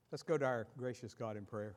Let's go to our gracious God in prayer.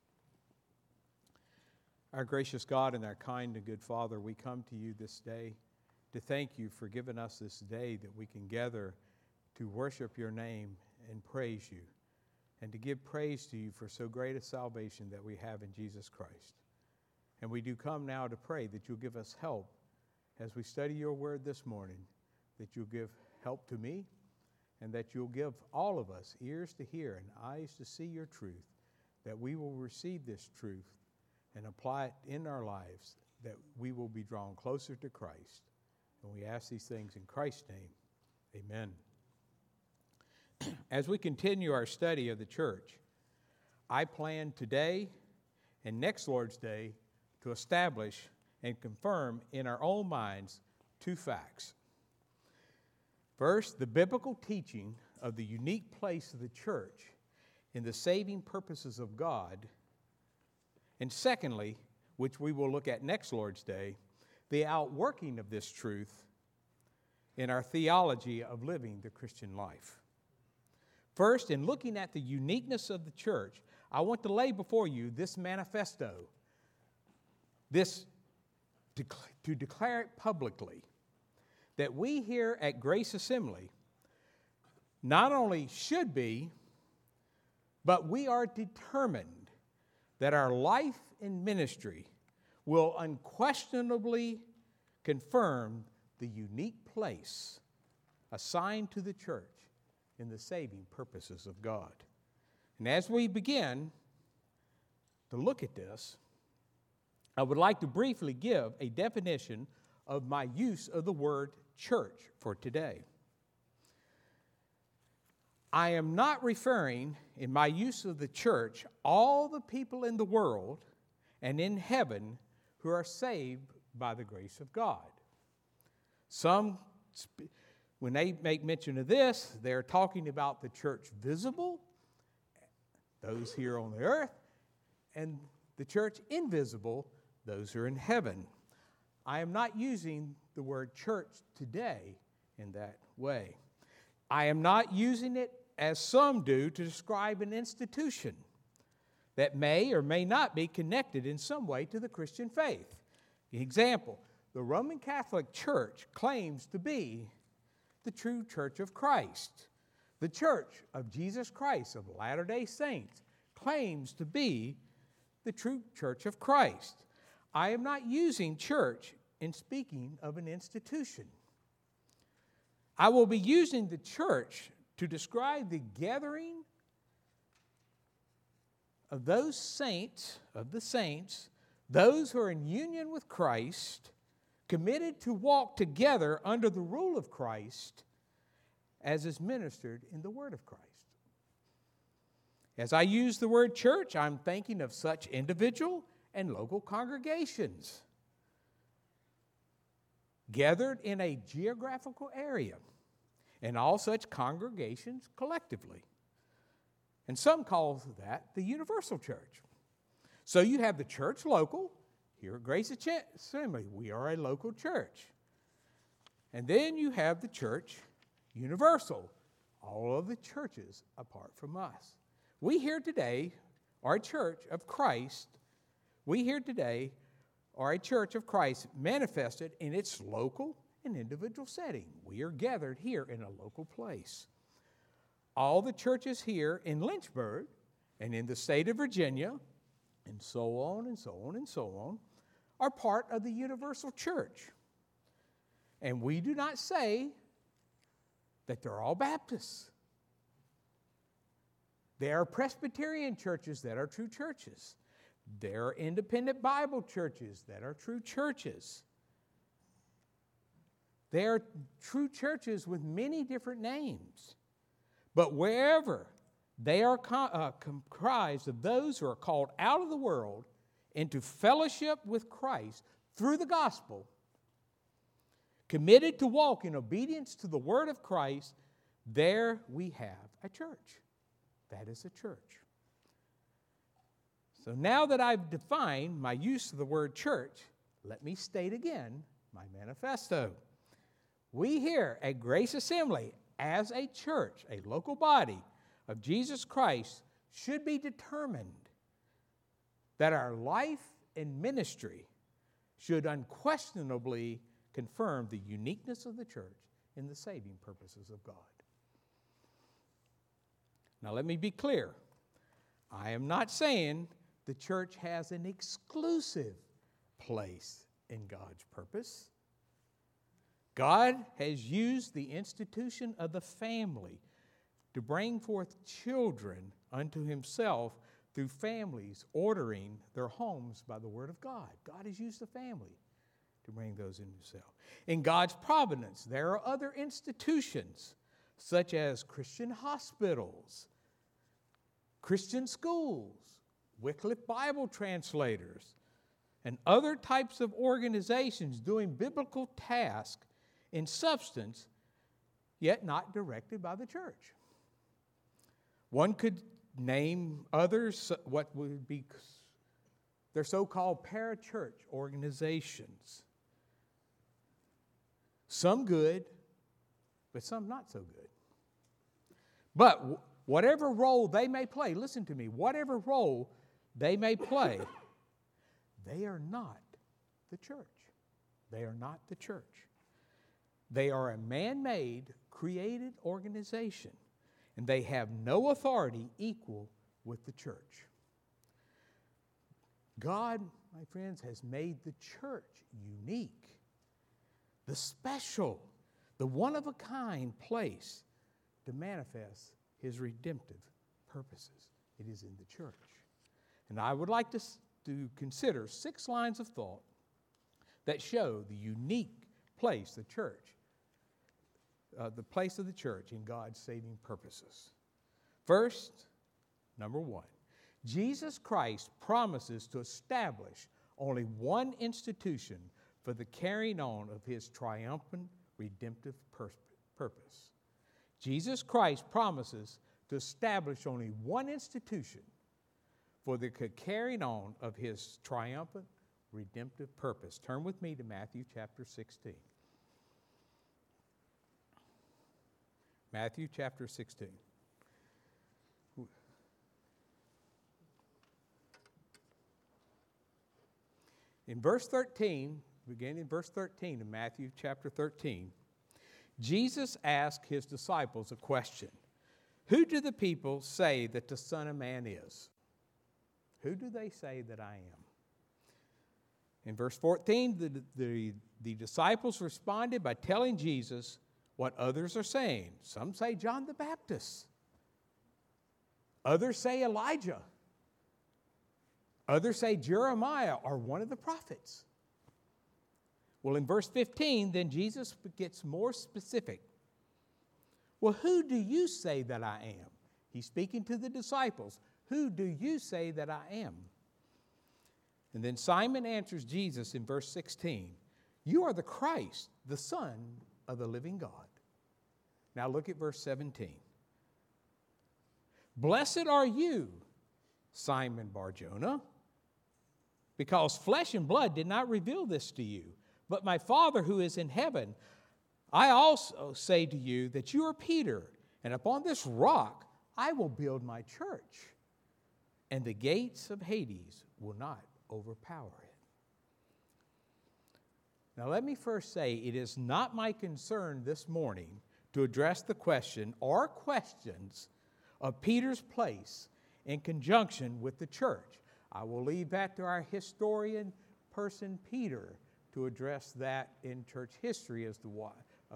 Our gracious God and our kind and good Father, we come to you this day to thank you for giving us this day that we can gather to worship your name and praise you, and to give praise to you for so great a salvation that we have in Jesus Christ. And we do come now to pray that you'll give us help as we study your word this morning, that you'll give help to me, and that you'll give all of us ears to hear and eyes to see your truth, that we will receive this truth and apply it in our lives, that we will be drawn closer to Christ. And we ask these things in Christ's name. Amen. As we continue our study of the church, I plan today and next Lord's Day to establish and confirm in our own minds two facts. First, the biblical teaching of the unique place of the church in the saving purposes of God. And secondly, which we will look at next Lord's Day, the outworking of this truth in our theology of living the Christian life. First, in looking at the uniqueness of the church, I want to lay before you this manifesto, to declare it publicly, that we here at Grace Assembly not only should be, but we are determined that our life and ministry will unquestionably confirm the unique place assigned to the church in the saving purposes of God. And as we begin to look at this, I would like to briefly give a definition of my use of the word church for today. I am not referring in my use of the church all the people in the world and in heaven who are saved by the grace of God. Some, when they make mention of this, they're talking about the church visible, those here on the earth, and the church invisible, those who are in heaven. I am not using the word church today in that way. I am not using it as some do to describe an institution that may or may not be connected in some way to the Christian faith. Example, the Roman Catholic Church claims to be the true Church of Christ. The Church of Jesus Christ of Latter-day Saints claims to be the true Church of Christ. I am not using church in speaking of an institution. I will be using the church to describe the gathering of those saints, those who are in union with Christ, committed to walk together under the rule of Christ as is ministered in the Word of Christ. As I use the word church, I'm thinking of such individual and local congregations gathered in a geographical area, and all such congregations collectively. And some call that the universal church. So you have the church local. Here at Grace Assembly, we are a local church. And then you have the church universal, all of the churches apart from us. We here today are a church of Christ. We here today are a church of Christ manifested in its local and individual setting. We are gathered here in a local place. All the churches here in Lynchburg and in the state of Virginia, and so on and so on and so on, are part of the universal church. And we do not say that they're all Baptists. There are Presbyterian churches that are true churches. There are independent Bible churches that are true churches. There are true churches with many different names. But wherever they are comprised of those who are called out of the world into fellowship with Christ through the gospel, committed to walk in obedience to the word of Christ, there we have a church. That is a church. So now that I've defined my use of the word church, let me state again my manifesto. We here at Grace Assembly, as a church, a local body of Jesus Christ, should be determined that our life and ministry should unquestionably confirm the uniqueness of the church in the saving purposes of God. Now, let me be clear. I am not saying the church has an exclusive place in God's purpose. God has used the institution of the family to bring forth children unto himself through families ordering their homes by the word of God. God has used the family to bring those into himself. In God's providence, there are other institutions such as Christian hospitals, Christian schools, Wycliffe Bible translators, and other types of organizations doing biblical tasks in substance, yet not directed by the church. One could name others, what would be their so-called parachurch organizations. Some good, but some not so good. But whatever role they may play, listen to me, whatever role they may play, they are not the church. They are not the church. They are a man-made, created organization, and they have no authority equal with the church. God, my friends, has made the church unique, the special, the one-of-a-kind place to manifest his redemptive purposes. It is in the church. And I would like to consider 6 lines of thought that show the unique place the place of the church in God's saving purposes. First, number 1, Jesus Christ promises to establish only one institution for the carrying on of his triumphant redemptive purpose. Jesus Christ promises to establish only one institution for the carrying on of his triumphant redemptive purpose. Turn with me to Matthew chapter 16. Matthew chapter 16. In verse 13, beginning in verse 13 of Matthew chapter 13, Jesus asked his disciples a question. Who do the people say that the Son of Man is? Who do they say that I am? In verse 14, the disciples responded by telling Jesus what others are saying. Some say John the Baptist. Others say Elijah. Others say Jeremiah or one of the prophets. Well, in verse 15, then Jesus gets more specific. Well, who do you say that I am? He's speaking to the disciples. Who do you say that I am? And then Simon answers Jesus in verse 16. You are the Christ, the Son of the living God. Now look at verse 17. Blessed are you, Simon Bar-Jonah, because flesh and blood did not reveal this to you, but my Father who is in heaven. I also say to you that you are Peter, and upon this rock I will build my church, and the gates of Hades will not overpower it. Now let me first say it is not my concern this morning to address the question or questions of Peter's place in conjunction with the church. I will leave that to our historian person Peter to address that in church history as to what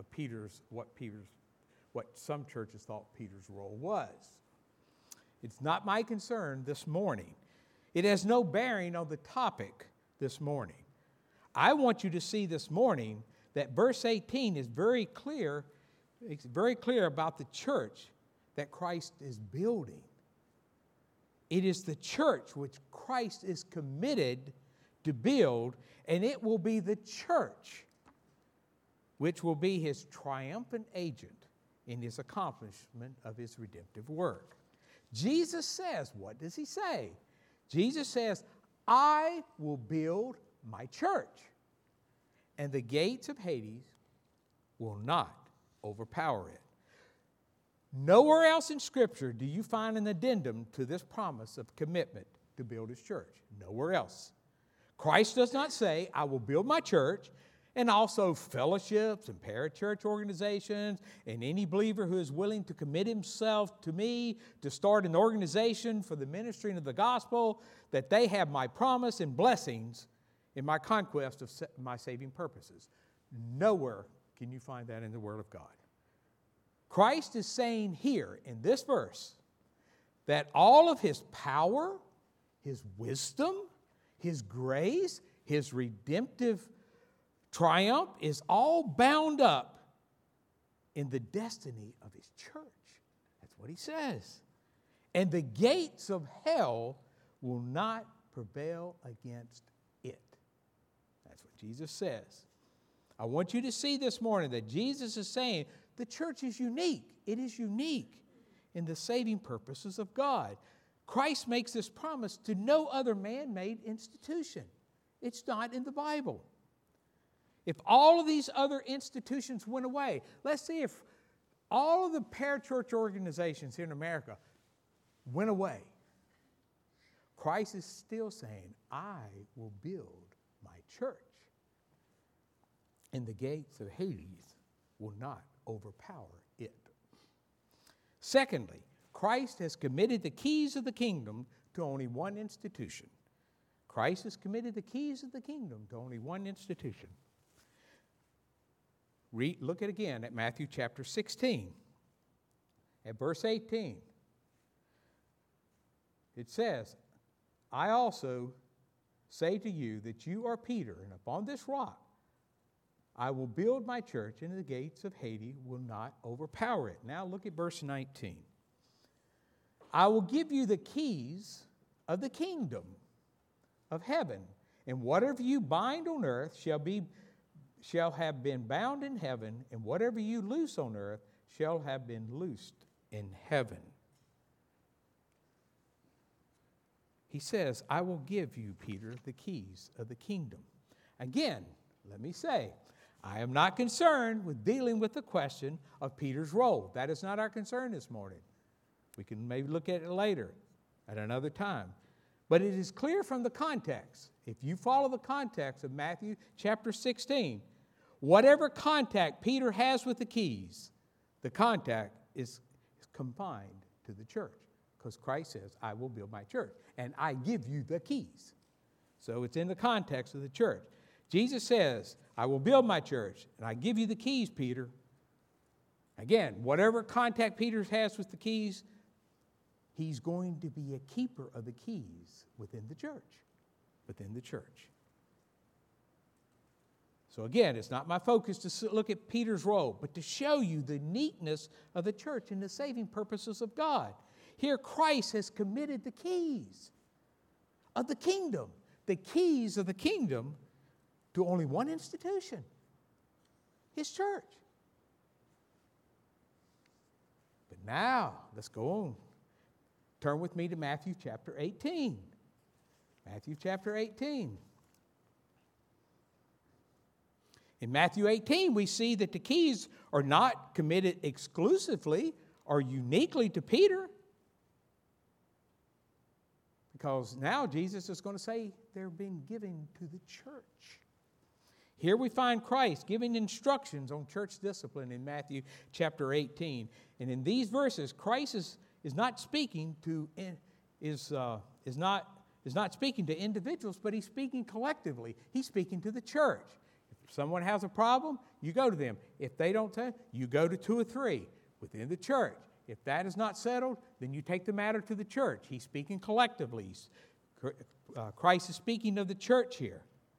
some churches thought Peter's role was. It's not my concern this morning. It has no bearing on the topic this morning. I want you to see this morning that verse 18 is very clear. It's very clear about the church that Christ is building. It is the church which Christ is committed to build, and it will be the church which will be his triumphant agent in his accomplishment of his redemptive work. Jesus says, what does he say? Jesus says, I will build my church, and the gates of Hades will not overpower it. Nowhere else in Scripture do you find an addendum to this promise of commitment to build His church. Nowhere else. Christ does not say, I will build my church, and also fellowships and parachurch organizations, and any believer who is willing to commit himself to me to start an organization for the ministry of the gospel, that they have my promise and blessings in my conquest of my saving purposes. Nowhere can you find that in the Word of God. Christ is saying here in this verse that all of His power, His wisdom, His grace, His redemptive triumph is all bound up in the destiny of His church. That's what He says. And the gates of hell will not prevail against it. That's what Jesus says. I want you to see this morning that Jesus is saying the church is unique. It is unique in the saving purposes of God. Christ makes this promise to no other man-made institution. It's not in the Bible. If all of these other institutions went away, let's see if all of the parachurch organizations here in America went away. Christ is still saying, I will build my church, and the gates of Hades will not overpower it. Secondly, Christ has committed the keys of the kingdom to only one institution. Christ has committed the keys of the kingdom to only one institution. Look at again at Matthew chapter 16, at verse 18. It says, I also say to you that you are Peter, and upon this rock I will build my church, and the gates of Hades will not overpower it. Now look at verse 19. I will give you the keys of the kingdom of heaven, and whatever you bind on earth shall have been bound in heaven, and whatever you loose on earth shall have been loosed in heaven. He says, I will give you, Peter, the keys of the kingdom. Again, let me say, I am not concerned with dealing with the question of Peter's role. That is not our concern this morning. We can maybe look at it later, at another time. But it is clear from the context, if you follow the context of Matthew chapter 16, whatever contact Peter has with the keys, the contact is confined to the church. Because Christ says, I will build my church, and I give you the keys. So it's in the context of the church. Jesus says, I will build my church, and I give you the keys, Peter. Again, whatever contact Peter has with the keys, he's going to be a keeper of the keys within the church. Within the church. So again, it's not my focus to look at Peter's role, but to show you the neatness of the church and the saving purposes of God. Here, Christ has committed the keys of the kingdom, the keys of the kingdom, to only one institution, His church. But now, let's go on. Turn with me to Matthew chapter 18. Matthew chapter 18. In Matthew 18, we see that the keys are not committed exclusively or uniquely to Peter, because now Jesus is going to say they're being given to the church. Here we find Christ giving instructions on church discipline in Matthew chapter 18. And in these verses, Christ is not speaking to speaking to individuals, but He's speaking collectively. He's speaking to the church. If someone has a problem, you go to them. If they don't tell, you go to 2 or 3 within the church. If that is not settled, then you take the matter to the church. He's speaking collectively. Christ is speaking of the church here.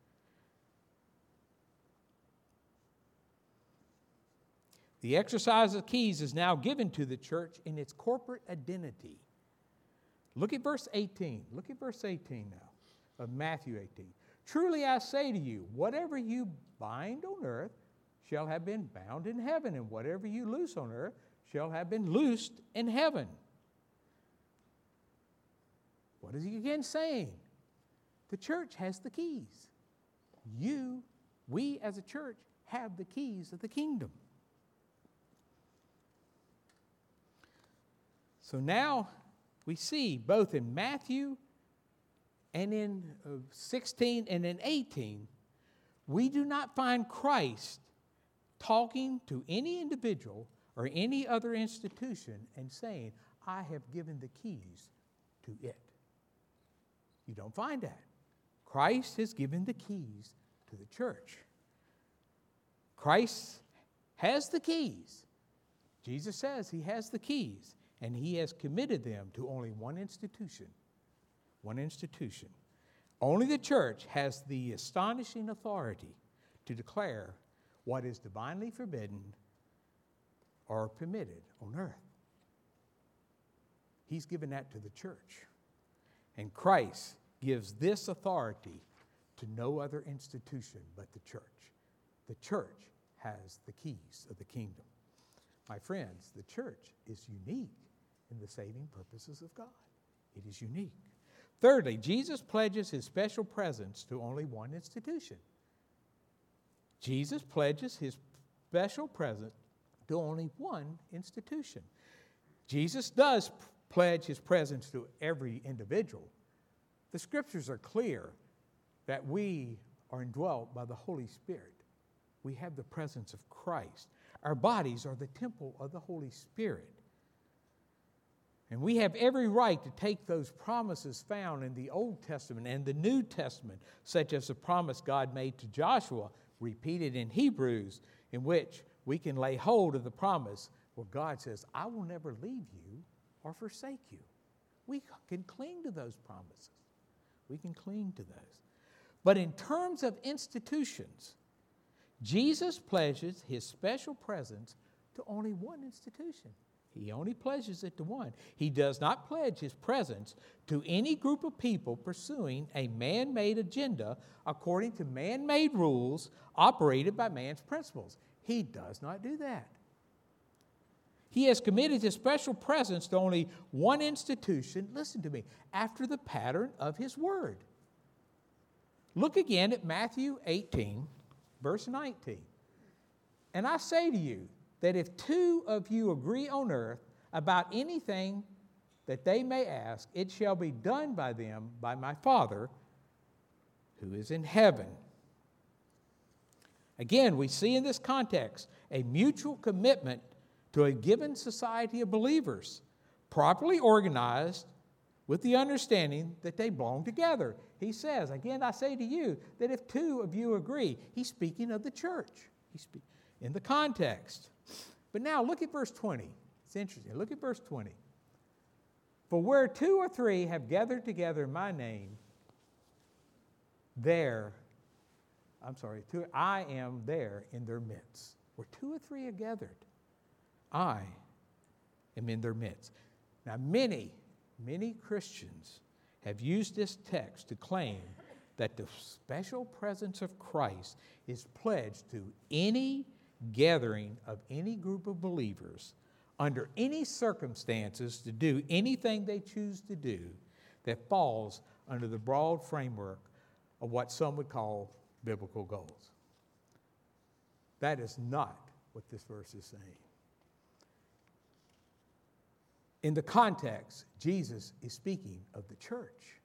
The exercise of keys is now given to the church in its corporate identity. Look at verse 18. Look at verse 18 now of Matthew 18. Truly I say to you, whatever you bind on earth shall have been bound in heaven, and whatever you loose on earth shall have been loosed in heaven. What is he again saying? The church has the keys. We as a church have the keys of the kingdom. So now we see both in Matthew and in 16 and in 18, we do not find Christ talking to any individual or any other institution and saying, I have given the keys to it. You don't find that. Christ has given the keys to the church. Christ has the keys. Jesus says he has the keys, and he has committed them to only one institution. One institution. Only the church has the astonishing authority to declare what is divinely forbidden or permitted on earth. He's given that to the church. And Christ gives this authority to no other institution but the church. The church has the keys of the kingdom. My friends, the church is unique in the saving purposes of God. It is unique. Thirdly, Jesus pledges his special presence to only one institution. Jesus pledges his special presence to only one institution. Jesus does pledge his presence to every individual. The scriptures are clear that we are indwelt by the Holy Spirit. We have the presence of Christ. Our bodies are the temple of the Holy Spirit. And we have every right to take those promises found in the Old Testament and the New Testament, such as the promise God made to Joshua, repeated in Hebrews, in which we can lay hold of the promise where God says, I will never leave you or forsake you. We can cling to those promises. We can cling to those. But in terms of institutions, Jesus pledges his special presence to only one institution. He only pledges it to one. He does not pledge his presence to any group of people pursuing a man-made agenda according to man-made rules operated by man's principles. He does not do that. He has committed his special presence to only one institution, listen to me, after the pattern of his word. Look again at Matthew 18, verse 19. And I say to you that if two of you agree on earth about anything that they may ask, it shall be done by them by my Father who is in heaven. Again, we see in this context a mutual commitment to a given society of believers, properly organized with the understanding that they belong together. He says, again, I say to you that if two of you agree, he's speaking of the church. He's in the context. But now look at verse 20. It's interesting. Look at verse 20. For where two or three have gathered together in my name, I am there in their midst. Where two or three are gathered, I am in their midst. Now, many Christians have used this text to claim that the special presence of Christ is pledged to any gathering of any group of believers under any circumstances to do anything they choose to do that falls under the broad framework of what some would call biblical goals. That is not what this verse is saying. In the context, Jesus is speaking of the church.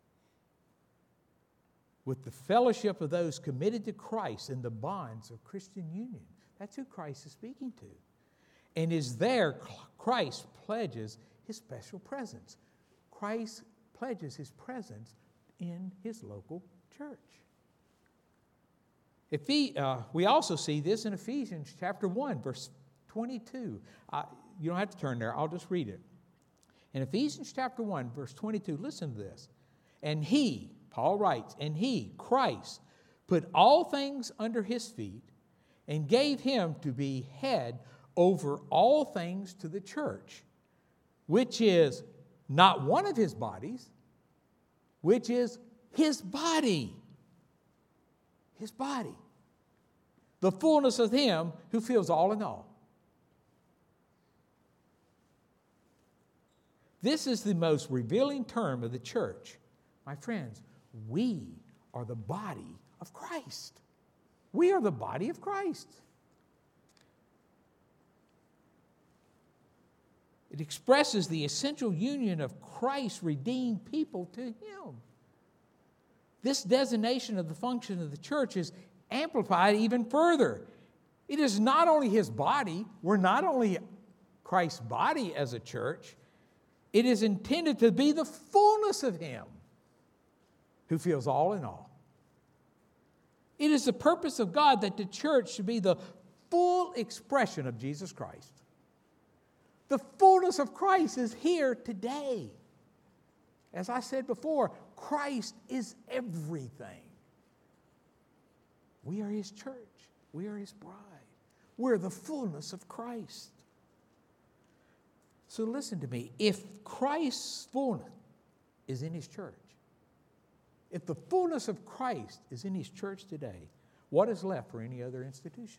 With the fellowship of those committed to Christ in the bonds of Christian union. That's who Christ is speaking to. And is there Christ pledges his special presence. Christ pledges his presence in his local church. We also see this in Ephesians chapter 1, verse 22. You don't have to turn there. I'll just read it. In Ephesians chapter 1, verse 22, listen to this. And he, Paul writes, and he, Christ, put all things under his feet and gave him to be head over all things to the church, which is not one of his bodies, which is his body. His body. The fullness of him who fills all in all. This is the most revealing term of the church. My friends, we are the body of Christ. We are the body of Christ. It expresses the essential union of Christ's redeemed people to Him. This designation of the function of the church is amplified even further. It is not only His body. We're not only Christ's body as a church. It is intended to be the fullness of Him who fills all in all. It is the purpose of God that the church should be the full expression of Jesus Christ. The fullness of Christ is here today. As I said before, Christ is everything. We are His church. We are His bride. We're the fullness of Christ. So listen to me. If Christ's fullness is in His church, if the fullness of Christ is in His church today, what is left for any other institution?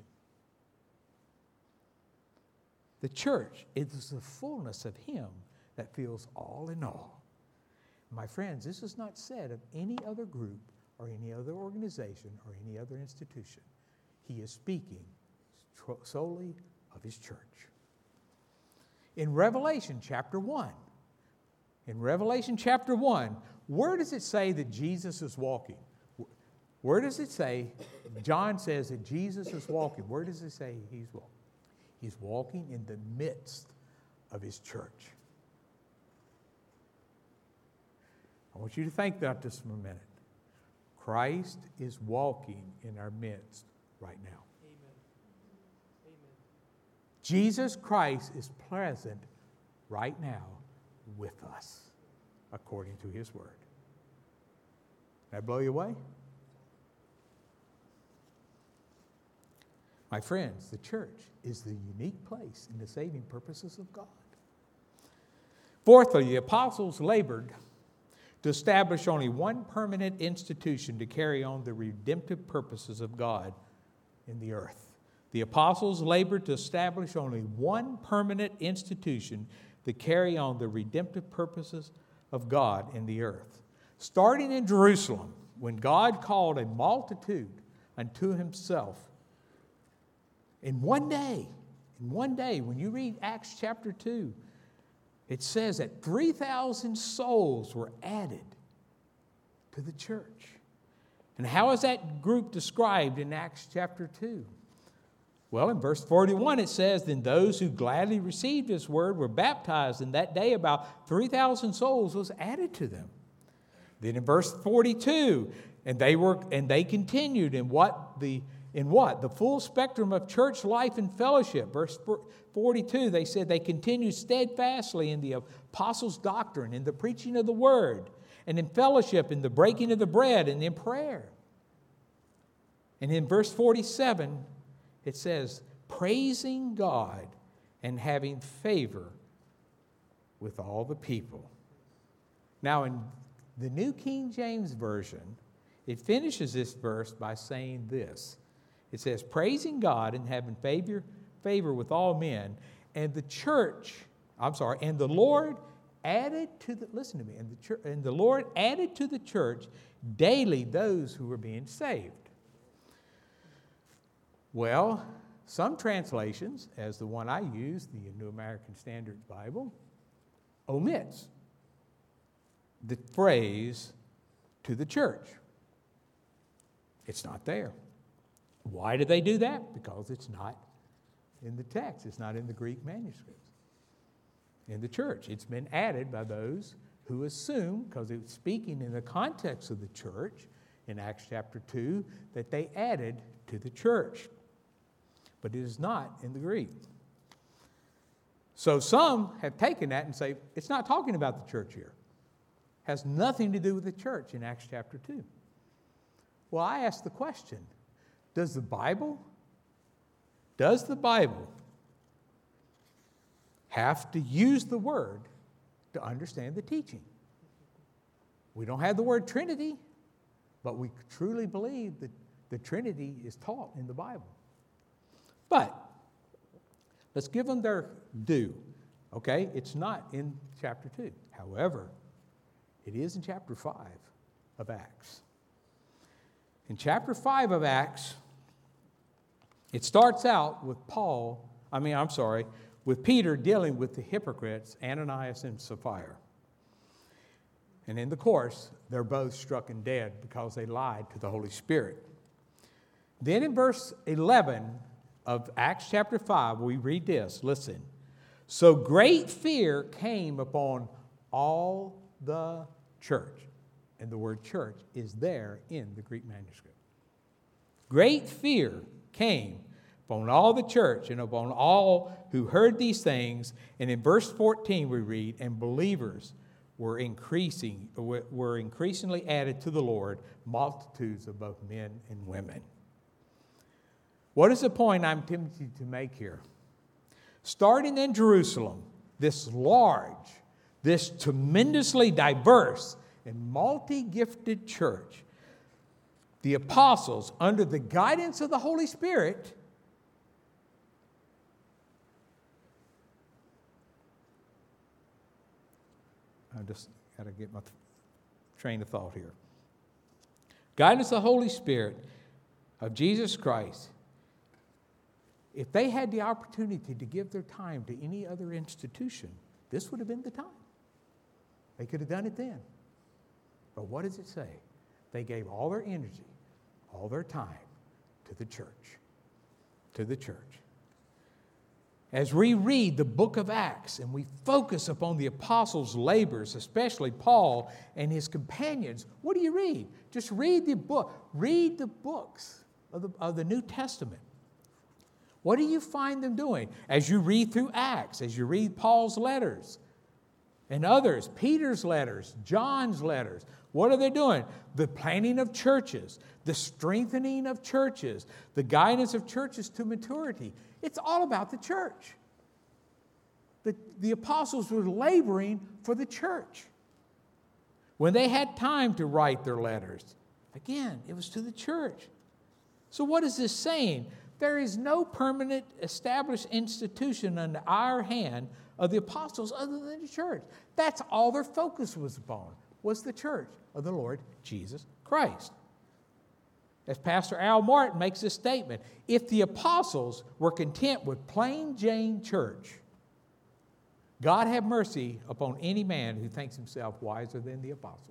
The church is the fullness of Him that fills all in all. My friends, this is not said of any other group or any other organization or any other institution. He is speaking solely of His church. In Revelation chapter 1, where does it say that Jesus is walking? Where does it say, John says that Jesus is walking. Where does it say He's walking? He's walking in the midst of His church. I want you to think about this for a minute. Christ is walking in our midst right now. Amen. Amen. Jesus Christ is present right now with us, according to His Word. That blow you away? My friends, the church is the unique place in the saving purposes of God. Fourthly, the apostles labored to establish only one permanent institution to carry on the redemptive purposes of God in the earth. The apostles labored to establish only one permanent institution to carry on the redemptive purposes of God in the earth. Starting in Jerusalem, when God called a multitude unto Himself, in one day, when you read Acts chapter 2, it says that 3,000 souls were added to the church. And how is that group described in Acts chapter 2? Well, in verse 41 it says, "Then those who gladly received His word were baptized, and that day about 3,000 souls was added to them." Then in verse 42, and they continued in what? The full spectrum of church life and fellowship. Verse 42, they said they continued steadfastly in the apostles' doctrine, in the preaching of the word, and in fellowship, in the breaking of the bread, and in prayer. And in verse 47, it says, praising God and having favor with all the people. Now, in the New King James Version, it finishes this verse by saying this. It says, praising God and having favor with all men, and the Lord added to the, listen to me, and the Lord added to the church daily those who were being saved. Well, some translations, as the one I use, the New American Standard Bible, omits the phrase to the church. It's not there. Why did they do that? Because it's not in the text. It's not in the Greek manuscripts. In the church. It's been added by those who assume, because it's speaking in the context of the church, in Acts chapter 2, that they added to the church. But it is not in the Greek. So some have taken that and say, it's not talking about the church here. It has nothing to do with the church in Acts chapter 2. Well, I ask the question, does the Bible have to use the word to understand the teaching? We don't have the word Trinity, but we truly believe that the Trinity is taught in the Bible. But let's give them their due. Okay? It's not in chapter 2. However, it is in chapter 5 of Acts. In chapter 5 of with Peter dealing with the hypocrites, Ananias and Sapphira. And in the course, they're both struck and dead because they lied to the Holy Spirit. Then in verse 11 of Acts chapter 5, we read this. Listen. So great fear came upon all the church. And the word church is there in the Greek manuscript. Great fear came upon all the church and upon all who heard these things. And in verse 14 we read, and believers were increasingly added to the Lord, multitudes of both men and women. What is the point I'm tempted to make here? Starting in Jerusalem, this large, this tremendously diverse and multi-gifted church, the apostles, under the guidance of the Holy Spirit, I just got to get my train of thought here. Guidance of the Holy Spirit of Jesus Christ. If they had the opportunity to give their time to any other institution, this would have been the time. They could have done it then. But what does it say? They gave all their energy, all their time to the church. To the church. As we read the book of Acts and we focus upon the apostles' labors, especially Paul and his companions, what do you read? Just read the book. Read the books of the New Testament. What do you find them doing? As you read through Acts, as you read Paul's letters and others, Peter's letters, John's letters, what are they doing? The planting of churches, the strengthening of churches, the guidance of churches to maturity. It's all about the church. The apostles were laboring for the church. When they had time to write their letters, again, it was to the church. So what is this saying? There is no permanent established institution under our hand of the apostles other than the church. That's all their focus was upon, was the church of the Lord Jesus Christ. As Pastor Al Martin makes this statement, if the apostles were content with plain Jane church, God have mercy upon any man who thinks himself wiser than the apostles.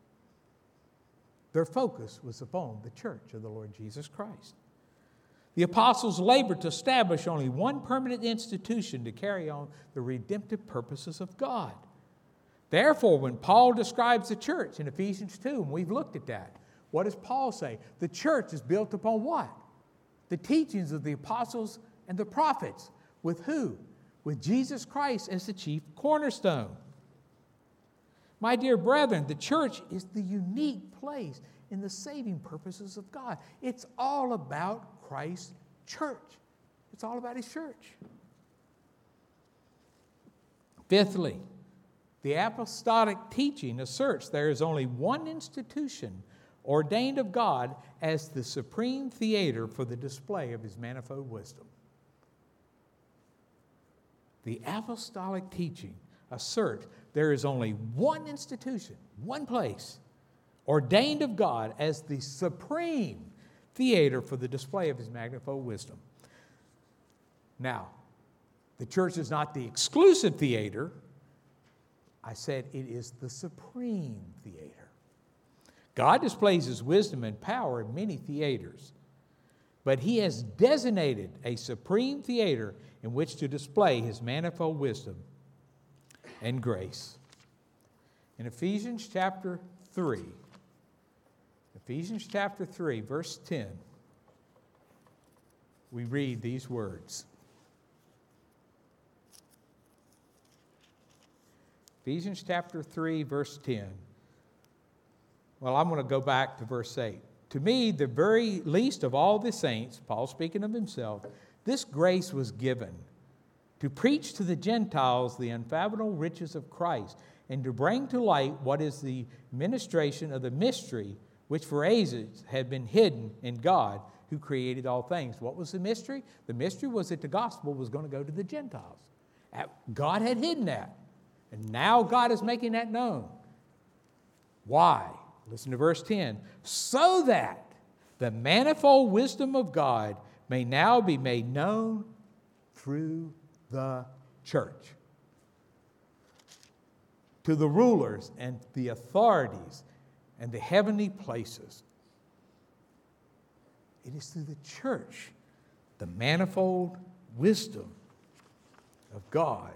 Their focus was upon the church of the Lord Jesus Christ. The apostles labored to establish only one permanent institution to carry on the redemptive purposes of God. Therefore, when Paul describes the church in Ephesians 2, and we've looked at that, what does Paul say? The church is built upon what? The teachings of the apostles and the prophets. With who? With Jesus Christ as the chief cornerstone. My dear brethren, the church is the unique place in the saving purposes of God. It's all about Christ's church. It's all about His church. Fifthly, the apostolic teaching asserts there is only one institution ordained of God as the supreme theater for the display of His manifold wisdom. The apostolic teaching asserts there is only one institution, one place, ordained of God as the supreme theater for the display of His manifold wisdom. Now, the church is not the exclusive theater. I said it is the supreme theater. God displays His wisdom and power in many theaters, but He has designated a supreme theater in which to display His manifold wisdom and grace. In Ephesians chapter 3, verse 10, we read these words. Ephesians chapter 3, verse 10. Well, I'm going to go back to verse 8. To me, the very least of all the saints, Paul speaking of himself, this grace was given to preach to the Gentiles the unfathomable riches of Christ and to bring to light what is the ministration of the mystery which for ages had been hidden in God who created all things. What was the mystery? The mystery was that the gospel was going to go to the Gentiles. God had hidden that. And now God is making that known. Why? Listen to verse 10. So that the manifold wisdom of God may now be made known through the church. To the rulers and the authorities and the heavenly places. It is through the church, the manifold wisdom of God.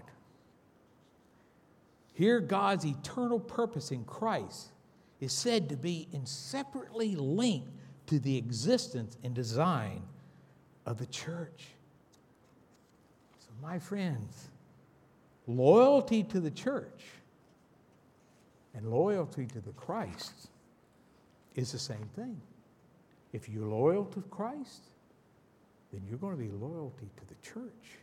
Here, God's eternal purpose in Christ is said to be inseparably linked to the existence and design of the church. So, my friends, loyalty to the church and loyalty to the Christ is the same thing. If you're loyal to Christ, then you're going to be loyalty to the church.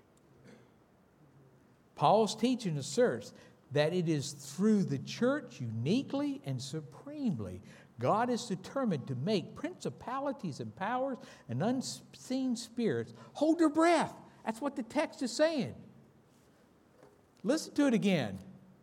Paul's teaching asserts that it is through the church uniquely and supremely God is determined to make principalities and powers and unseen spirits hold their breath. That's what the text is saying. Listen to it again.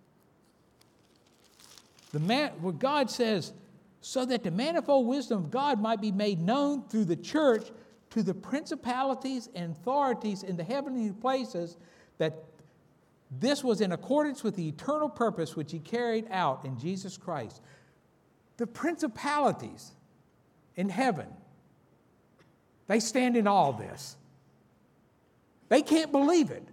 What God says, so that the manifold wisdom of God might be made known through the church to the principalities and authorities in the heavenly places, that this was in accordance with the eternal purpose which He carried out in Jesus Christ. The principalities in heaven, they stand in awe of this. They can't believe it.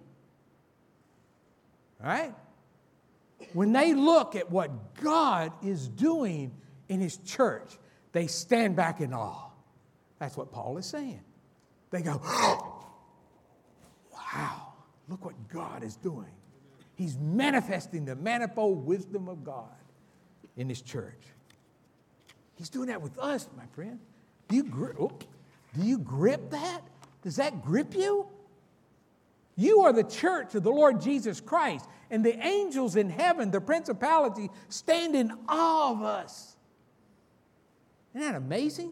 All right? When they look at what God is doing in His church, they stand back in awe. That's what Paul is saying. They go, oh, wow, look what God is doing. He's manifesting the manifold wisdom of God in His church. He's doing that with us, my friend. Do you grip that? Does that grip you? You are the church of the Lord Jesus Christ, and the angels in heaven, the principality, stand in awe of us. Isn't that amazing?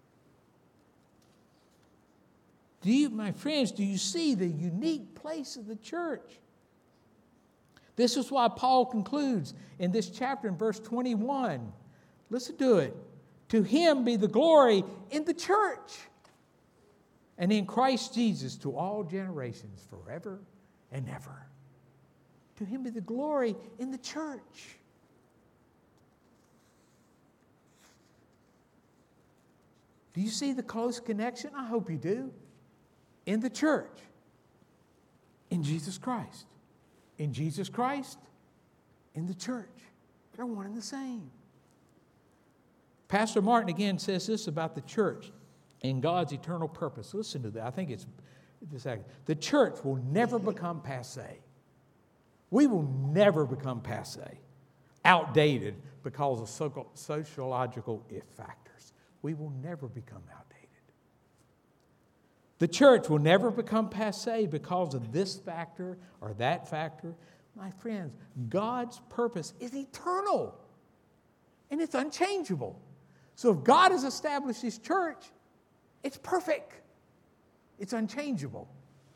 My friends, do you see the unique place of the church? This is why Paul concludes in this chapter in verse 21. Listen to it. To Him be the glory in the church and in Christ Jesus to all generations forever and ever. To Him be the glory in the church. Do you see the close connection? I hope you do. In the church. In Jesus Christ. In Jesus Christ. In the church. They're one and the same. Pastor Martin again says this about the church and God's eternal purpose. Listen to that. I think it's the church will never become passé. We will never become passé, outdated because of sociological factors. We will never become outdated. The church will never become passé because of this factor or that factor. My friends, God's purpose is eternal and it's unchangeable. So if God has established His church, it's perfect. It's unchangeable.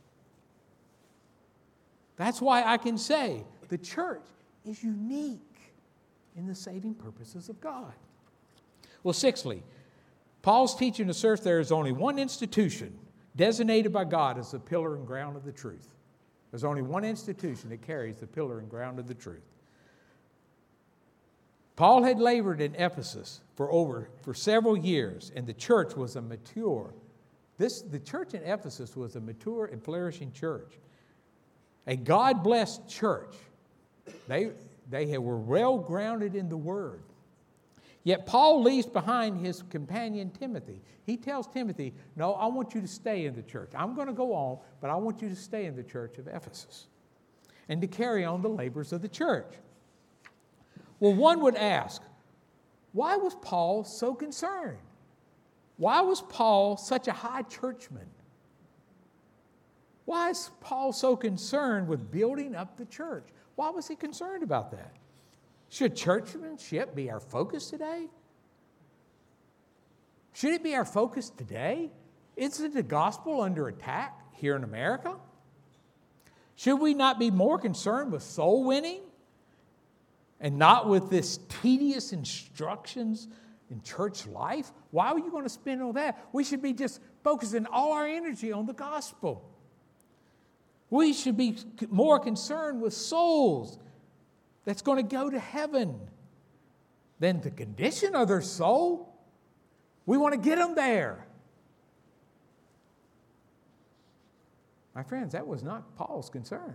That's why I can say the church is unique in the saving purposes of God. Well, sixthly, Paul's teaching asserts there is only one institution designated by God as the pillar and ground of the truth. There's only one institution that carries the pillar and ground of the truth. Paul had labored in Ephesus for several years, and the church was a mature. The church in Ephesus was a mature and flourishing church, a God-blessed church. They were well grounded in the Word. Yet Paul leaves behind his companion Timothy. He tells Timothy, no, I want you to stay in the church. I'm going to go on, but I want you to stay in the church of Ephesus and to carry on the labors of the church. Well, one would ask, why was Paul so concerned? Why was Paul such a high churchman? Why is Paul so concerned with building up the church? Why was he concerned about that? Should churchmanship be our focus today? Should it be our focus today? Isn't the gospel under attack here in America? Should we not be more concerned with soul winning and not with this tedious instructions in church life? Why are you going to spend all that? We should be just focusing all our energy on the gospel. We should be more concerned with souls that's going to go to heaven than the condition of their soul. We want to get them there. My friends, that was not Paul's concern.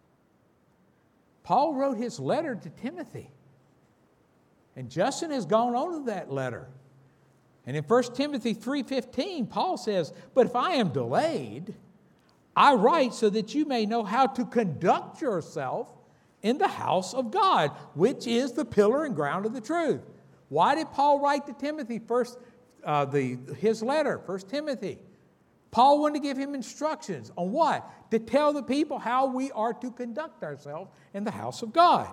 Paul wrote his letter to Timothy. And Justin has gone on to that letter. And in 1 Timothy 3:15, Paul says, "But if I am delayed, I write so that you may know how to conduct yourself in the house of God, which is the pillar and ground of the truth." Why did Paul write to Timothy his letter, 1 Timothy? Paul wanted to give him instructions on what? To tell the people how we are to conduct ourselves in the house of God.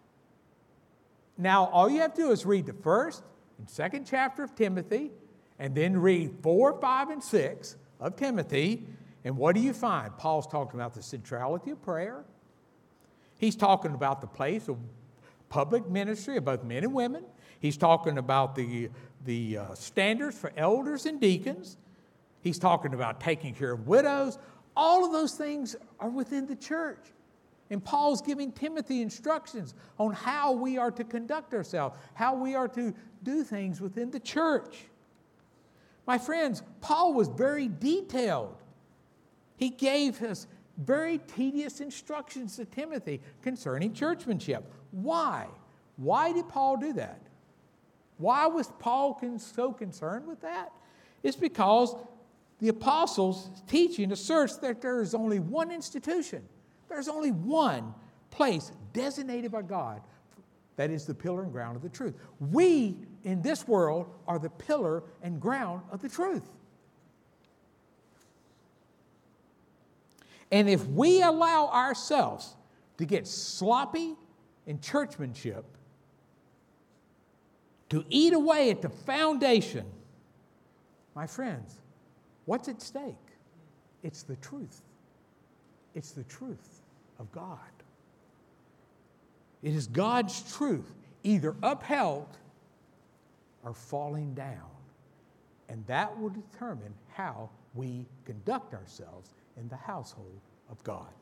Now, all you have to do is read the 1st and 2nd chapter of Timothy, and then read 4, 5, and 6 of Timothy. And what do you find? Paul's talking about the centrality of prayer. He's talking about the place of public ministry of both men and women. He's talking about the standards for elders and deacons. He's talking about taking care of widows. All of those things are within the church. And Paul's giving Timothy instructions on how we are to conduct ourselves, how we are to do things within the church. My friends, Paul was very detailed. He gave us very tedious instructions to Timothy concerning churchmanship. Why? Why did Paul do that? Why was Paul so concerned with that? It's because the apostles' teaching asserts that there is only one institution. There's only one place designated by God that is the pillar and ground of the truth. We, in this world, are the pillar and ground of the truth. And if we allow ourselves to get sloppy in churchmanship, to eat away at the foundation, my friends, what's at stake? It's the truth. It's the truth of God. It is God's truth either upheld or falling down. And that will determine how we conduct ourselves in the household of God.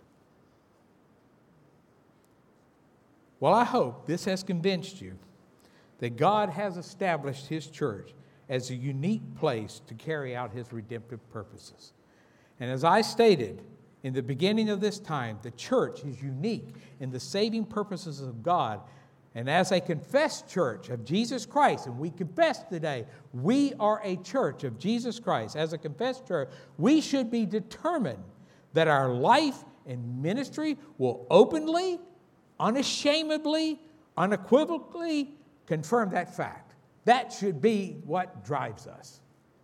Well, I hope this has convinced you that God has established His church as a unique place to carry out His redemptive purposes. And as I stated in the beginning of this time, the church is unique in the saving purposes of God. And as a confessed church of Jesus Christ, and we confess today, we are a church of Jesus Christ. As a confessed church, we should be determined that our life and ministry will openly, unashamedly, unequivocally confirm that fact. That should be what drives us.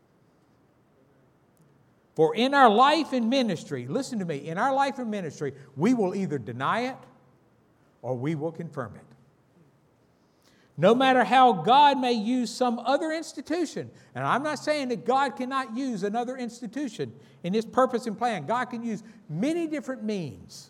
For in our life and ministry, listen to me, in our life and ministry, we will either deny it or we will confirm it. No matter how God may use some other institution, and I'm not saying that God cannot use another institution in His purpose and plan. God can use many different means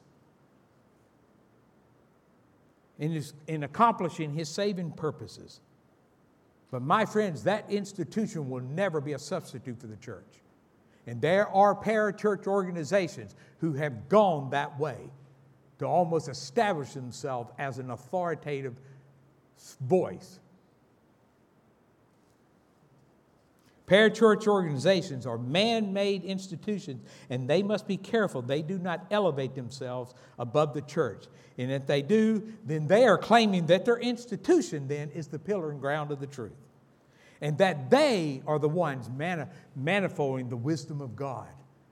in accomplishing His saving purposes. But my friends, that institution will never be a substitute for the church. And there are parachurch organizations who have gone that way to almost establish themselves as an authoritative voice. Parachurch organizations are man-made institutions, and they must be careful they do not elevate themselves above the church. And if they do, then they are claiming that their institution then is the pillar and ground of the truth, and that they are the ones manifolding the wisdom of God.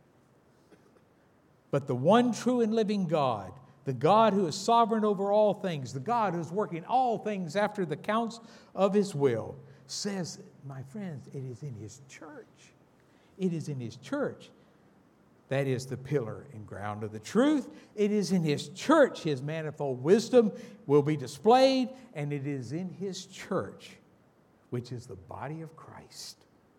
But the one true and living God, the God who is sovereign over all things, the God who is working all things after the counts of His will, says, my friends, it is in His church. It is in His church that is the pillar and ground of the truth. It is in His church His manifold wisdom will be displayed, and it is in His church, which is the body of Christ.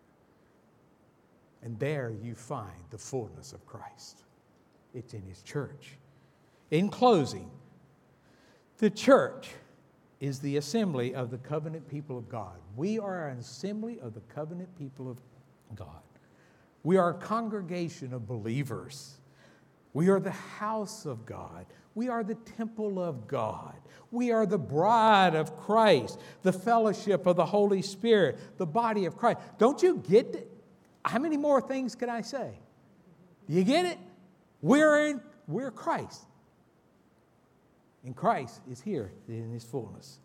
And there you find the fullness of Christ. It's in His church. In closing, the church is the assembly of the covenant people of God. We are an assembly of the covenant people of God. We are a congregation of believers. We are the house of God. We are the temple of God. We are the bride of Christ, the fellowship of the Holy Spirit, the body of Christ. Don't you get it? How many more things can I say? Do you get it? We're Christ. And Christ is here in His fullness.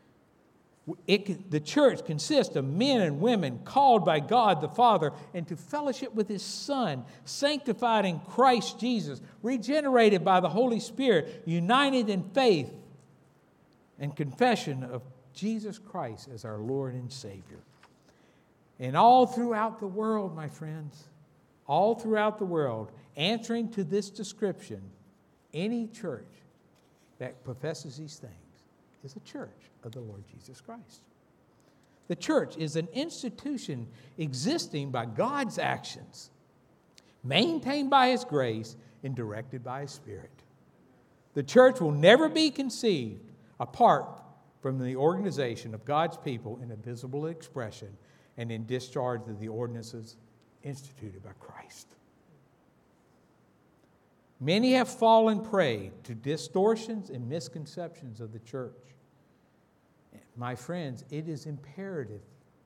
The church consists of men and women called by God the Father into fellowship with His Son, sanctified in Christ Jesus, regenerated by the Holy Spirit, united in faith and confession of Jesus Christ as our Lord and Savior. And all throughout the world, my friends, all throughout the world, answering to this description, any church that professes these things is a church of the Lord Jesus Christ. The church is an institution existing by God's actions, maintained by His grace, and directed by His Spirit. The church will never be conceived apart from the organization of God's people in a visible expression and in discharge of the ordinances instituted by Christ. Many have fallen prey to distortions and misconceptions of the church. My friends, it is imperative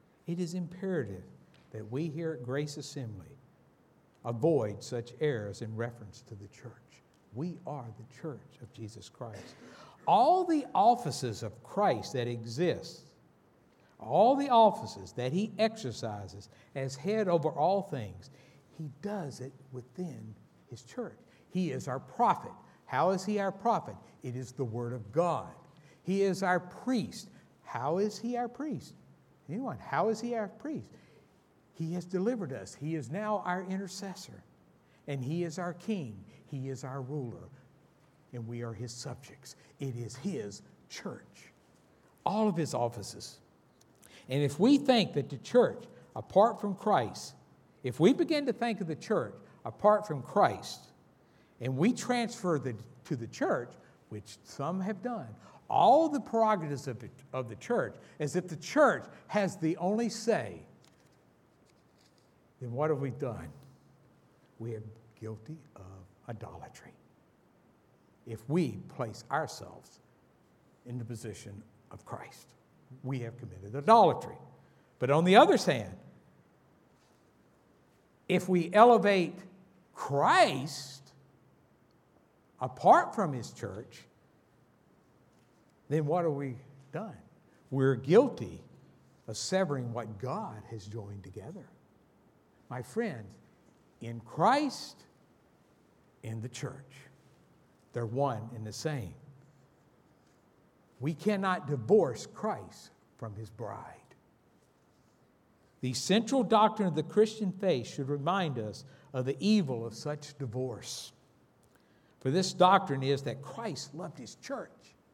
that we here at Grace Assembly avoid such errors in reference to the church. We are the church of Jesus Christ. All the offices of Christ that exist, all the offices that He exercises as head over all things, He does it within His church. He is our prophet. How is He our prophet? It is the Word of God. He is our priest. How is He our priest? Anyone, how is He our priest? He has delivered us. He is now our intercessor. And He is our king. He is our ruler. And we are His subjects. It is His church. All of His offices. And if we think that the church, apart from Christ, if we begin to think of the church apart from Christ, and we transfer to the church, which some have done, all the prerogatives of the church, as if the church has the only say, then what have we done? We are guilty of idolatry. If we place ourselves in the position of Christ, we have committed idolatry. But on the other hand, if we elevate Christ apart from His church, then what have we done? We're guilty of severing what God has joined together. My friends, in Christ, in the church, they're one and the same. We cannot divorce Christ from His bride. The central doctrine of the Christian faith should remind us of the evil of such divorce. For this doctrine is that Christ loved His church.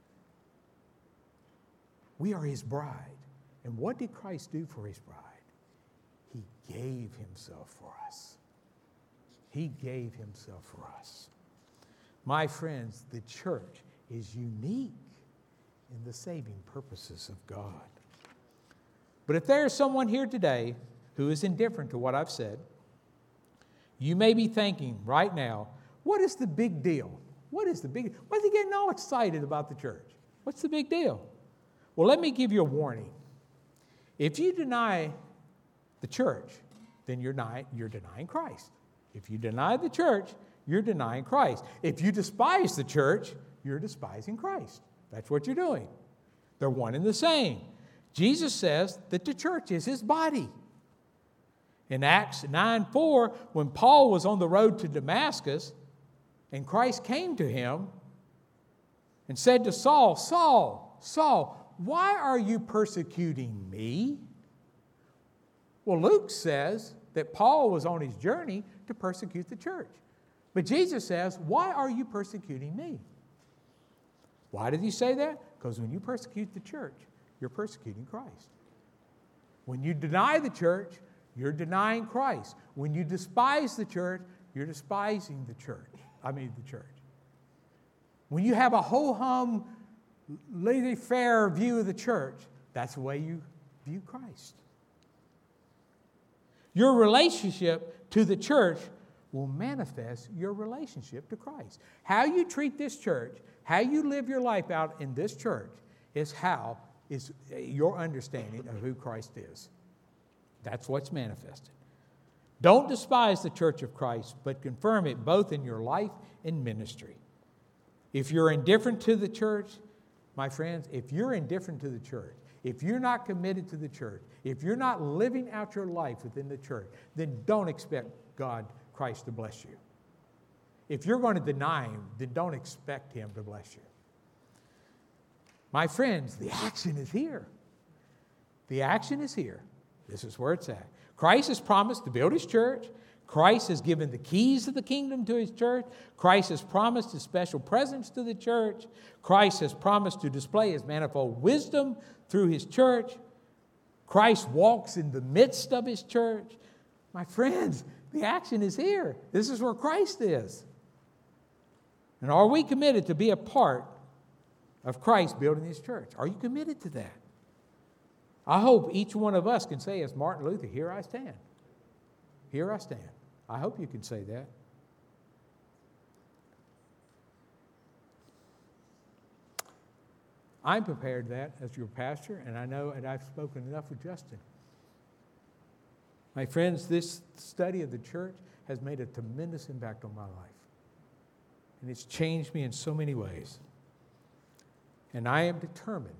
We are His bride. And what did Christ do for His bride? He gave Himself for us. He gave Himself for us. My friends, the church is unique in the saving purposes of God. But if there is someone here today who is indifferent to what I've said, you may be thinking right now, what is the big deal? Why is he getting all excited about the church? What's the big deal? Well, let me give you a warning. If you deny the church, then you're denying Christ. If you deny the church, you're denying Christ. If you despise the church, you're despising Christ. That's what you're doing. They're one and the same. Jesus says that the church is His body. In Acts 9:4, when Paul was on the road to Damascus, and Christ came to him and said to Saul, Saul, Saul, why are you persecuting me? Well, Luke says that Paul was on his journey to persecute the church. But Jesus says, why are you persecuting me? Why did He say that? Because when you persecute the church, you're persecuting Christ. When you deny the church, you're denying Christ. When you despise the church, you're despising the church. The church. When you have a ho-hum, laissez-faire view of the church, that's the way you view Christ. Your relationship to the church will manifest your relationship to Christ. How you treat this church, how you live your life out in this church is your understanding of who Christ is. That's what's manifested. Don't despise the church of Christ, but confirm it both in your life and ministry. If you're indifferent to the church, my friends, if you're indifferent to the church, if you're not committed to the church, if you're not living out your life within the church, then don't expect Christ to bless you. If you're going to deny Him, then don't expect Him to bless you. My friends, the action is here. The action is here. This is where it's at. Christ has promised to build His church. Christ has given the keys of the kingdom to His church. Christ has promised His special presence to the church. Christ has promised to display His manifold wisdom through His church. Christ walks in the midst of His church. My friends, the action is here. This is where Christ is. And are we committed to be a part of Christ building His church? Are you committed to that? I hope each one of us can say, as Martin Luther, here I stand. Here I stand. I hope you can say that. I'm prepared to that as your pastor, and I know that I've spoken enough with Justin. My friends, this study of the church has made a tremendous impact on my life. And it's changed me in so many ways. And I am determined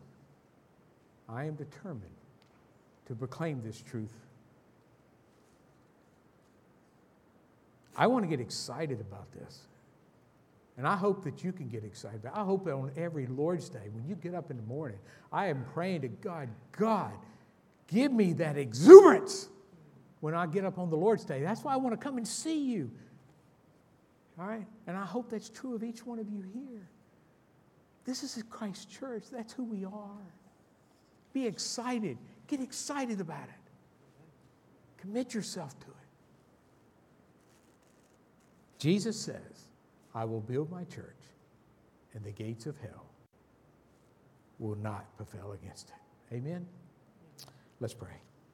to proclaim this truth. I want to get excited about this. And I hope that you can get excited about it. I hope that on every Lord's Day, when you get up in the morning, I am praying to God, give me that exuberance when I get up on the Lord's Day. That's why I want to come and see you. All right? And I hope that's true of each one of you here. This is Christ's church. That's who we are. Be excited. Get excited about it. Commit yourself to it. Jesus says, I will build my church, and the gates of hell will not prevail against it. Amen? Let's pray.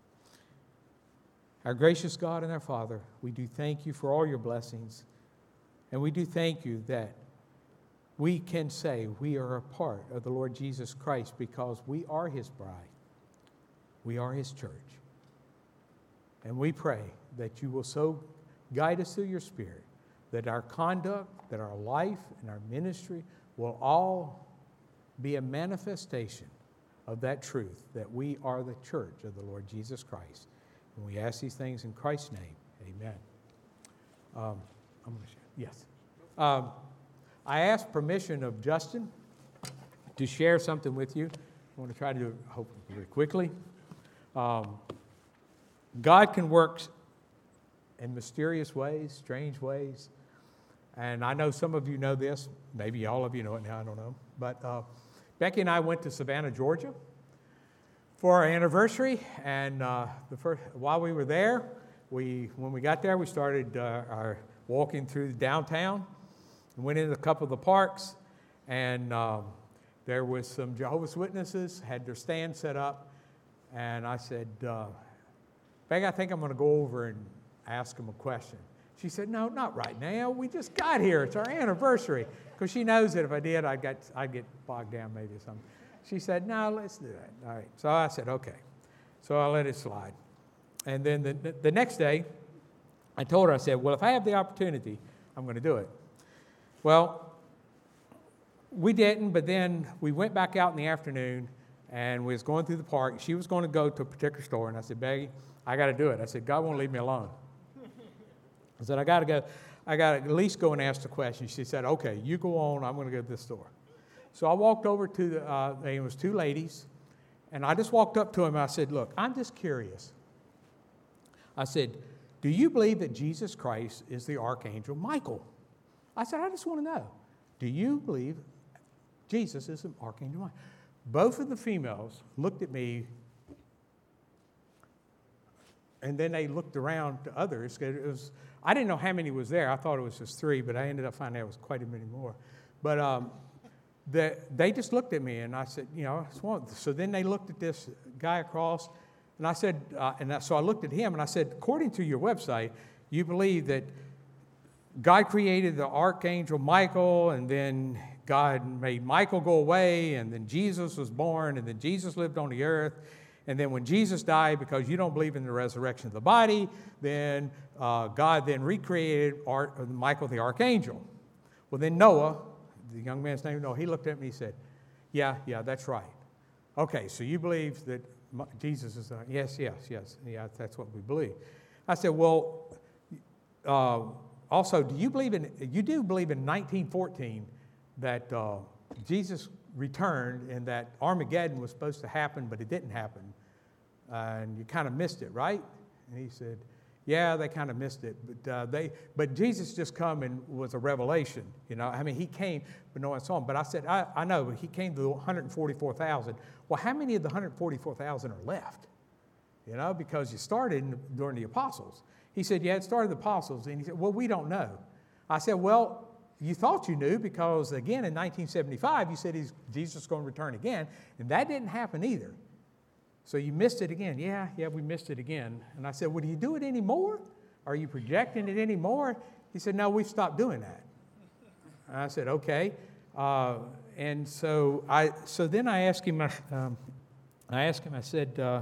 Our gracious God and our Father, we do thank you for all your blessings, and we do thank you that we can say we are a part of the Lord Jesus Christ because we are His bride. We are His church. And we pray that you will so guide us through your Spirit that our conduct, that our life, and our ministry will all be a manifestation of that truth, that we are the church of the Lord Jesus Christ. And we ask these things in Christ's name. Amen. Yes. I asked permission of Justin to share something with you. I want to try to do it, hopefully, very quickly. God can work in mysterious ways, strange ways. And I know some of you know this. Maybe all of you know it now, I don't know. But Becky and I went to Savannah, Georgia for our anniversary. And while we were there, when we got there, we started our walking through downtown and went into a couple of the parks. And there was some Jehovah's Witnesses, had their stand set up. And I said, Becky, I think I'm going to go over and ask them a question. She said, no, not right now. We just got here. It's our anniversary. Because she knows that if I did, I'd get bogged down maybe or something. She said, no, let's do that. All right. So I said, okay. So I let it slide. And then the next day, I told her, I said, well, if I have the opportunity, I'm going to do it. Well, we didn't, but then we went back out in the afternoon, and we was going through the park. She was going to go to a particular store, and I said, Becky, I got to do it. I said, God won't leave me alone. I said, I got to go. I got to at least go and ask the question. She said, okay, you go on. I'm going to go to this store. So I walked over to it was two ladies, and I just walked up to them, and I said, look, I'm just curious. I said, do you believe that Jesus Christ is the Archangel Michael? I said, I just want to know. Do you believe Jesus is the Archangel Michael? Both of the females looked at me, and then they looked around to others. I didn't know how many was there. I thought it was just 3, but I ended up finding out it was quite a many more. But they just looked at me, and I said, so then they looked at this guy across, and I said, so I looked at him, and I said, according to your website, you believe that God created the archangel Michael, and then God made Michael go away, and then Jesus was born, and then Jesus lived on the earth. And then when Jesus died, because you don't believe in the resurrection of the body, then God then recreated Michael the archangel. Well, then Noah, the young man's name Noah, he looked at me and he said, yeah, that's right. Okay, so you believe that Jesus is, yes, yeah, that's what we believe. I said, well, also, do you do believe in 1914 that Jesus returned and that Armageddon was supposed to happen, but it didn't happen, and you kind of missed it, right? And he said, yeah, they kind of missed it, but Jesus just come and was a revelation, you know. I mean, he came, but no one saw him. But I said, I know, but he came to the 144,000. Well, how many of the 144,000 are left? You know, because you started during the apostles. He said, yeah, it started the apostles. And he said, well, we don't know. I said, well, you thought you knew because, again, in 1975, you said Jesus is going to return again, and that didn't happen either. So you missed it again. Yeah, we missed it again. And I said, well, do you do it anymore? Are you projecting it anymore? He said, no, we've stopped doing that. And I said, okay. And so then I asked him, I said,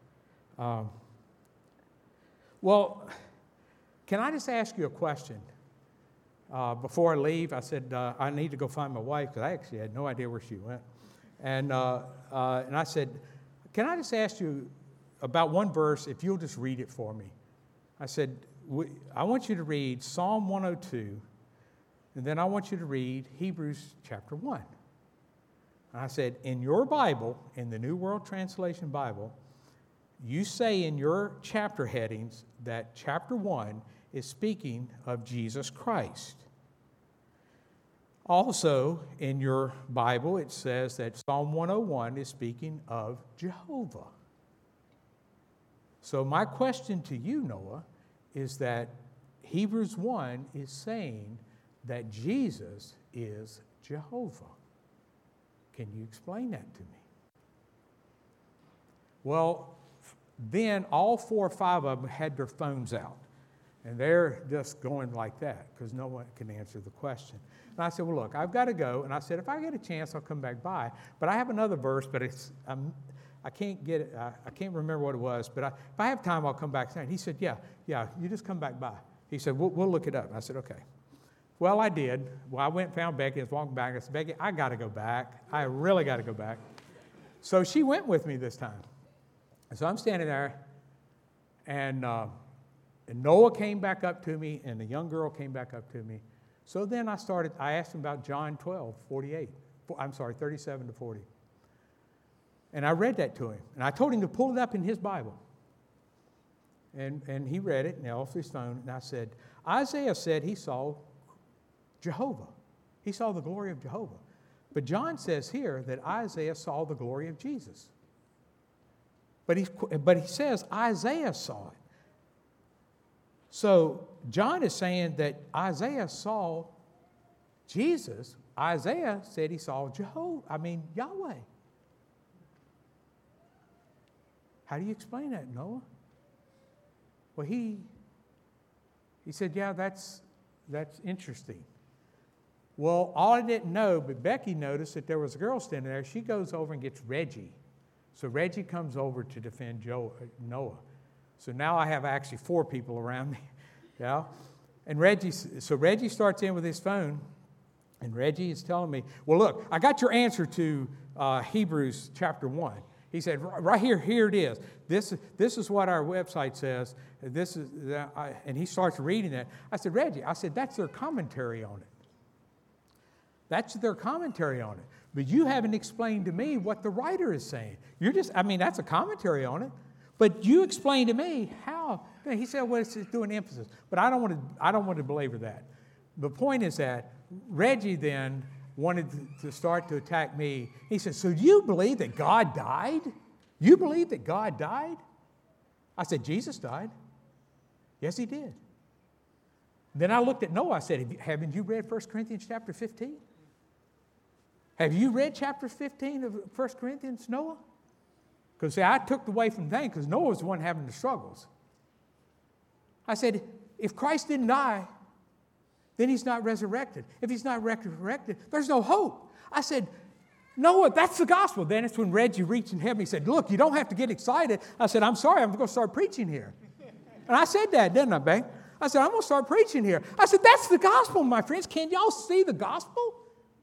well, can I just ask you a question? Before I leave, I said, I need to go find my wife because I actually had no idea where she went. And I said, can I just ask you about one verse, if you'll just read it for me? I said, I want you to read Psalm 102, and then I want you to read Hebrews chapter 1. And I said, in your Bible, in the New World Translation Bible, you say in your chapter headings that chapter 1 is speaking of Jesus Christ. Also, in your Bible, it says that Psalm 101 is speaking of Jehovah. So my question to you, Noah, is that Hebrews 1 is saying that Jesus is Jehovah. Can you explain that to me? Well, then all 4 or 5 of them had their phones out. And they're just going like that because no one can answer the question. And I said, well, look, I've got to go. And I said, if I get a chance, I'll come back by. But I have another verse, but I can't get it. I can't remember what it was. But if I have time, I'll come back. And he said, yeah, you just come back by. He said, we'll look it up. And I said, okay. Well, I did. Well, I went and found Becky. I was walking back. I said, Becky, I got to go back. I really got to go back. So she went with me this time. And so I'm standing there, and Noah came back up to me, and the young girl came back up to me. So then I asked him about John 37 to 40. And I read that to him. And I told him to pull it up in his Bible. And he read it, and off his phone, and I said, Isaiah said he saw Jehovah. He saw the glory of Jehovah. But John says here that Isaiah saw the glory of Jesus. But he says Isaiah saw it. So John is saying that Isaiah saw Jesus. Isaiah said he saw Yahweh. How do you explain that, Noah? Well, he said, yeah, that's interesting. Well, all I didn't know, but Becky noticed that there was a girl standing there. She goes over and gets Reggie. So Reggie comes over to defend Noah. So now I have actually 4 people around me. Yeah? And Reggie starts in with his phone, and Reggie is telling me, well, look, I got your answer to Hebrews chapter 1. He said, right here it is. This is what our website says. And he starts reading that. I said, Reggie, that's their commentary on it. That's their commentary on it. But you haven't explained to me what the writer is saying. That's a commentary on it. But you explain to me how. He said, well, it's doing emphasis. But I don't want to belabor that. The point is that Reggie then wanted to start to attack me. He said, so you believe that God died? You believe that God died? I said, Jesus died. Yes, he did. Then I looked at Noah. I said, haven't you read 1 Corinthians chapter 15? Have you read chapter 15 of 1 Corinthians, Noah? Because, I took away from that because Noah was the one having the struggles. I said, if Christ didn't die, then he's not resurrected. If he's not resurrected, there's no hope. I said, Noah, that's the gospel. Then it's when Reggie reached in heaven. He said, look, you don't have to get excited. I said, I'm sorry, I'm going to start preaching here. And I said that, didn't I, babe? I said, I'm going to start preaching here. I said, that's the gospel, my friends. Can y'all see the gospel?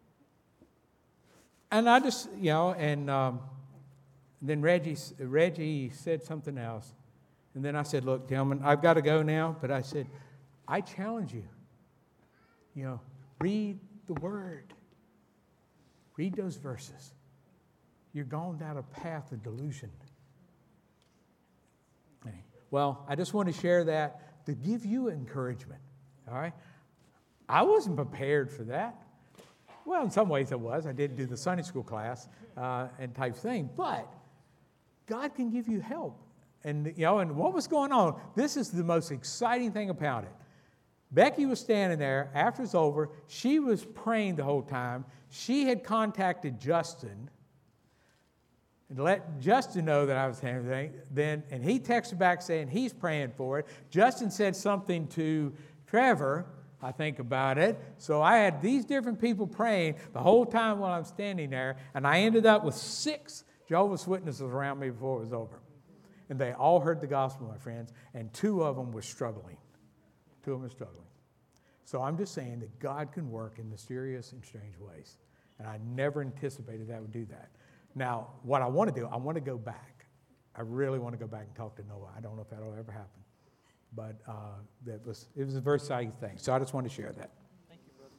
And I just, and then Reggie said something else. And then I said, look, gentlemen, I've got to go now. But I said, I challenge you, read the Word. Read those verses. You're going down a path of delusion. Well, I just want to share that to give you encouragement, all right? I wasn't prepared for that. Well, in some ways I was. I did do the Sunday school class and type thing. But God can give you help. And, and what was going on, this is the most exciting thing about it. Becky was standing there. After it's over, she was praying the whole time. She had contacted Justin and let Justin know that I was saying everything. And he texted back saying he's praying for it. Justin said something to Trevor, I think, about it. So I had these different people praying the whole time while I'm standing there. And I ended up with 6 Jehovah's Witnesses around me before it was over. And they all heard the gospel, my friends. And 2 of them were struggling. 2 of them are struggling. So I'm just saying that God can work in mysterious and strange ways. And I never anticipated that would do that. Now, what I want to do, I want to go back. I really want to go back and talk to Noah. I don't know if that'll ever happen. But it was a very exciting thing. So I just want to share that.